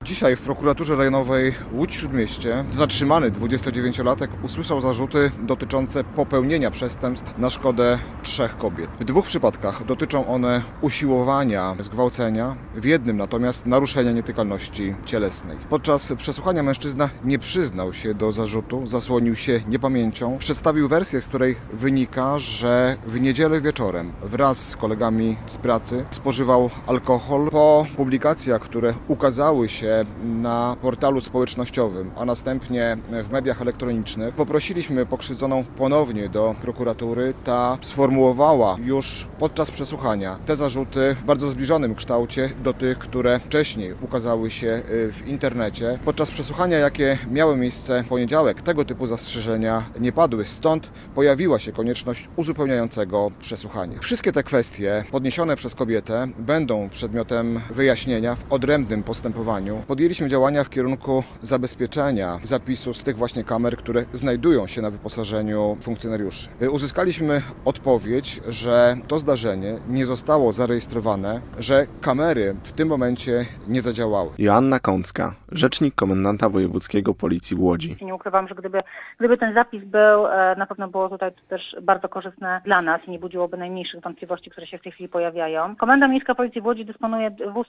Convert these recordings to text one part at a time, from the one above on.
Dzisiaj w prokuraturze rejonowej Łódź-Śródmieście zatrzymany 29-latek usłyszał zarzuty dotyczące popełnienia przestępstw na szkodę 3 kobiet. W 2 przypadkach dotyczą one usiłowania zgwałcenia, w jednym natomiast naruszenia nietykalności cielesnej. Podczas przesłuchania mężczyzna nie przyznał się do zarzutu, zasłonił się niepamięcią, przedstawił wersję, z której wynika, że w niedzielę wieczorem wraz z kolegami z pracy spożywał alkohol. Po publikacjach, które ukazały się na portalu społecznościowym, a następnie w mediach elektronicznych, poprosiliśmy pokrzywdzoną ponownie do prokuratury. Ta sformułowała już podczas przesłuchania te zarzuty w bardzo zbliżonym kształcie do tych, które wcześniej ukazały się w internecie. Podczas przesłuchania, jakie miały miejsce w poniedziałek, tego typu zastrzeżenia nie padły, stąd pojawiła się konieczność uzupełniającego przesłuchania. Wszystkie te kwestie podniesione przez kobietę będą przedmiotem wyjaśnienia w odrębnym postępowaniu. Podjęliśmy działania w kierunku zabezpieczenia zapisów z tych właśnie kamer, które znajdują się na wyposażeniu funkcjonariuszy. Uzyskaliśmy odpowiedź, że to zdarzenie nie zostało zarejestrowane, że kamery w tym momencie nie zadziałały. Joanna Kącka, rzecznik komendanta wojewódzkiego Policji w Łodzi. Nie ukrywam, że gdyby ten zapis był, na pewno było tutaj też bardzo korzystne dla nas i nie budziłoby najmniejszych wątpliwości, które się w tej chwili pojawiają. Komenda Miejska Policji w Łodzi dysponuje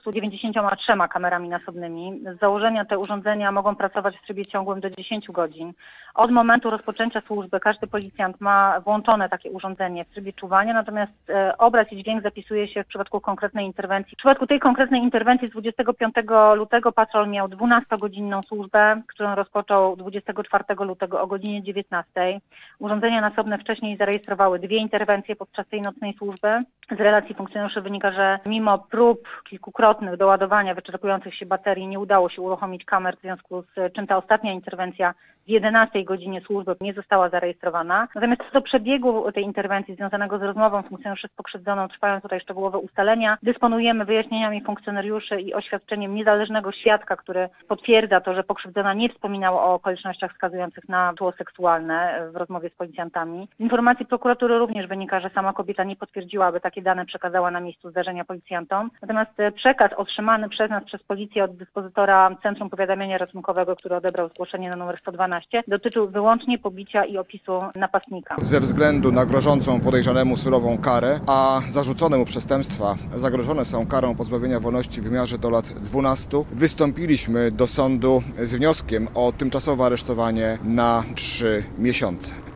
293 kamerami nasobnymi. Z założenia te urządzenia mogą pracować w trybie ciągłym do 10 godzin. Od momentu rozpoczęcia służby każdy policjant ma włączone takie urządzenie w trybie czuwania, natomiast obraz i dźwięk zapisuje się w przypadku konkretnej interwencji. W przypadku tej konkretnej interwencji z 25 lutego patrol miał 12-godzinną służbę, którą rozpoczął 24 lutego o godzinie 19. Urządzenia nasobne wcześniej zarejestrowały 2 interwencje podczas tej nocnej służby. Z relacji funkcjonariuszy wynika, że mimo prób kilkukrotnych doładowania wyczerpujących się baterii nie udało się uruchomić kamer, w związku z czym ta ostatnia interwencja w 11 godzinie służby nie została zarejestrowana. Natomiast co do przebiegu tej interwencji związanego z rozmową funkcjonariuszy z pokrzywdzoną trwają tutaj szczegółowe ustalenia. Dysponujemy wyjaśnieniami funkcjonariuszy i oświadczeniem niezależnego świadka, który potwierdza to, że pokrzywdzona nie wspominała o okolicznościach wskazujących na tło seksualne w rozmowie z policjantami. Z informacji prokuratury również wynika, że sama kobieta nie potwierdziła, aby takie dane przekazała na miejscu zdarzenia policjantom. Natomiast przekaz otrzymany przez nas, przez policję od dyspozytora Centrum Powiadamiania Ratunkowego, który odebrał zgłoszenie na numer 112, dotyczył wyłącznie pobicia i opisu napastnika. Ze względu na grożącą podejrzanemu surową karę, a zarzuconemu przestępstwa zagrożone są karą pozbawienia wolności w wymiarze do lat 12, wystąpiliśmy do sądu z wnioskiem o tymczasowe aresztowanie na 3 miesiące.